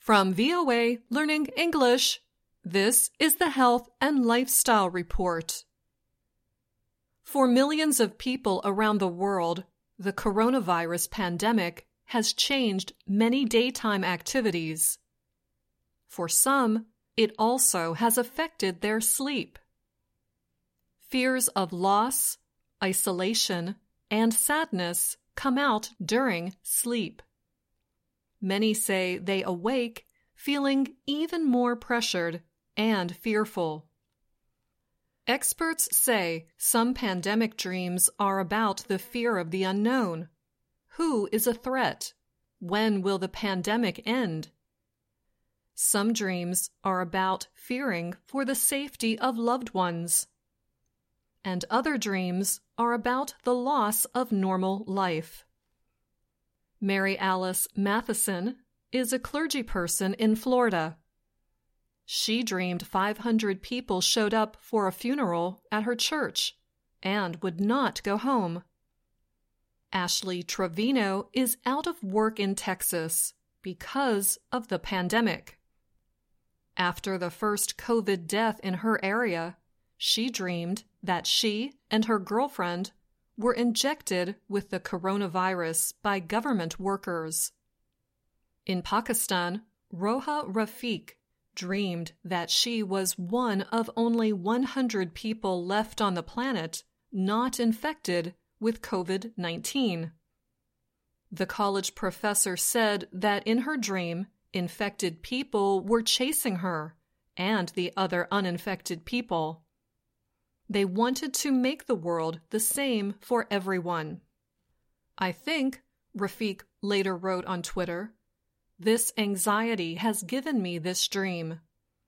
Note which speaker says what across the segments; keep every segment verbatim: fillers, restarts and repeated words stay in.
Speaker 1: From V O A Learning English, this is the Health and Lifestyle Report. For millions of people around the world, the coronavirus pandemic has changed many daytime activities. For some, it also has affected their sleep. Fears of loss, isolation, and sadness come out during sleep. Many say they awake feeling even more pressured and fearful. Experts say some pandemic dreams are about the fear of the unknown. Who is a threat? When will the pandemic end? Some dreams are about fearing for the safety of loved ones. And other dreams are about the loss of normal life. Mary Alice Matheson is a clergy person in Florida. She dreamed five hundred people showed up for a funeral at her church and would not go home. Ashley Trevino is out of work in Texas because of the pandemic. After the first COVID death in her area, she dreamed that she and her girlfriend were injected with the coronavirus by government workers. In Pakistan, Roha Rafiq dreamed that she was one of only one hundred people left on the planet not infected with COVID nineteen. The college professor said that in her dream, infected people were chasing her and the other uninfected people. They wanted to make the world the same for everyone. I think, Rafiq later wrote on Twitter, this anxiety has given me this dream.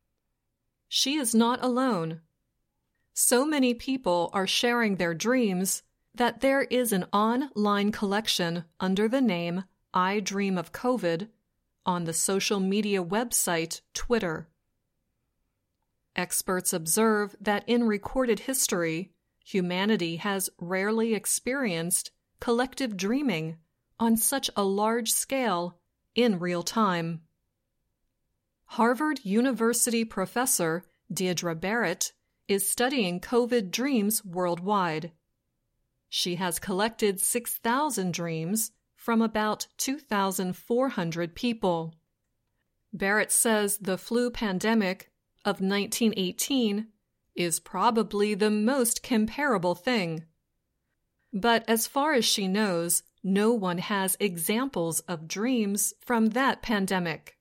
Speaker 1: She is not alone. So many people are sharing their dreams that there is an online collection under the name I Dream of COVID on the social media website Twitter. Experts observe that in recorded history, humanity has rarely experienced collective dreaming on such a large scale in real time. Harvard University professor Deirdre Barrett is studying COVID dreams worldwide. She has collected six thousand dreams from about two thousand four hundred people. Barrett says the flu pandemic of nineteen eighteen is probably the most comparable thing. But as far as she knows, no one has examples of dreams from that pandemic.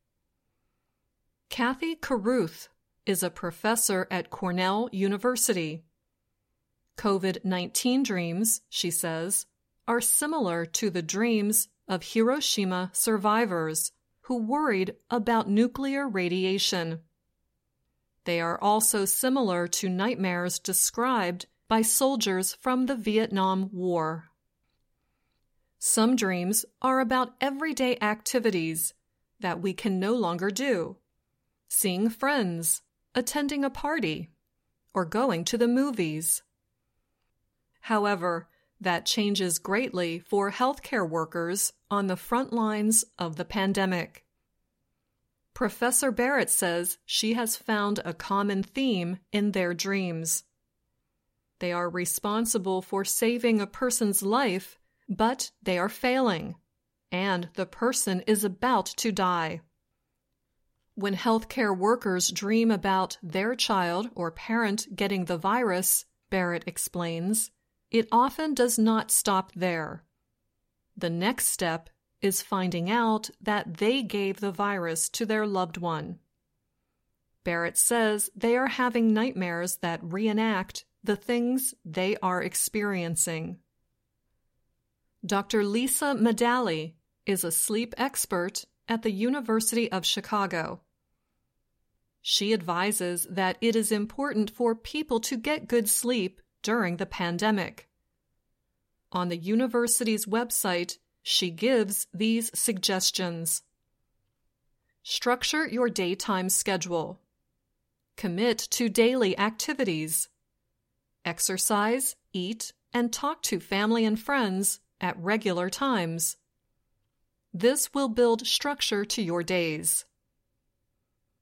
Speaker 1: Kathy Caruth is a professor at Cornell University. COVID nineteen dreams, she says, are similar to the dreams of Hiroshima survivors who worried about nuclear radiation. They are also similar to nightmares described by soldiers from the Vietnam War. Some dreams are about everyday activities that we can no longer do. Seeing friends, attending a party, or going to the movies. However, that changes greatly for healthcare workers on the front lines of the pandemic. Professor Barrett says she has found a common theme in their dreams. They are responsible for saving a person's life, but they are failing, and the person is about to die. When healthcare workers dream about their child or parent getting the virus, Barrett explains, it often does not stop there. The next step is finding out that they gave the virus to their loved one. Barrett says they are having nightmares that reenact the things they are experiencing. Doctor Lisa Medali is a sleep expert at the University of Chicago. She advises that it is important for people to get good sleep during the pandemic. On the university's website, she gives these suggestions. Structure your daytime schedule. Commit to daily activities. Exercise, eat, and talk to family and friends at regular times. This will build structure to your days.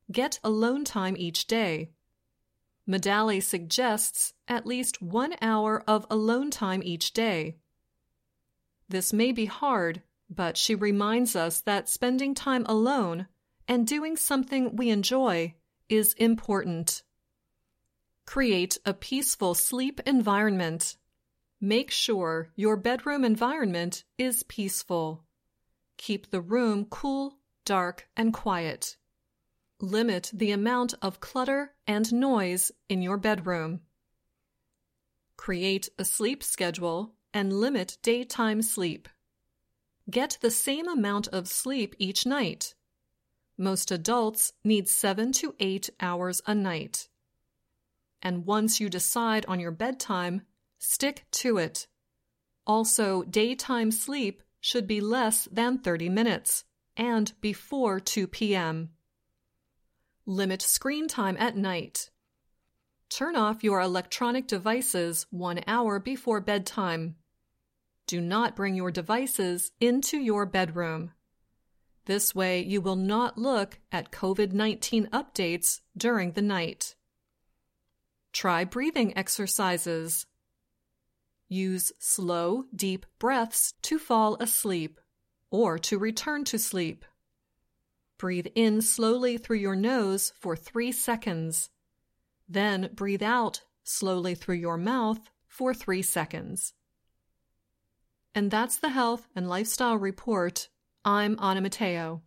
Speaker 1: get alone time each day. Medali suggests at least one hour of alone time each day. This may be hard, but she reminds us that spending time alone and doing something we enjoy is important. Create a peaceful sleep environment. Make sure your bedroom environment is peaceful. Keep the room cool, dark, and quiet. Limit the amount of clutter and noise in your bedroom. Create a sleep schedule and limit daytime sleep. Get the same amount of sleep each night. Most adults need seven to eight hours a night. And once you decide on your bedtime, stick to it. Also, daytime sleep should be less than thirty minutes and before two p.m. Limit screen time at night. Turn off your electronic devices one hour before bedtime. Do not bring your devices into your bedroom. This way, you will not look at COVID nineteen updates during the night. Try breathing exercises. Use slow, deep breaths to fall asleep or to return to sleep. Breathe in slowly through your nose for three seconds. Then breathe out slowly through your mouth for three seconds. And that's the Health and Lifestyle Report. I'm Anna Matteo.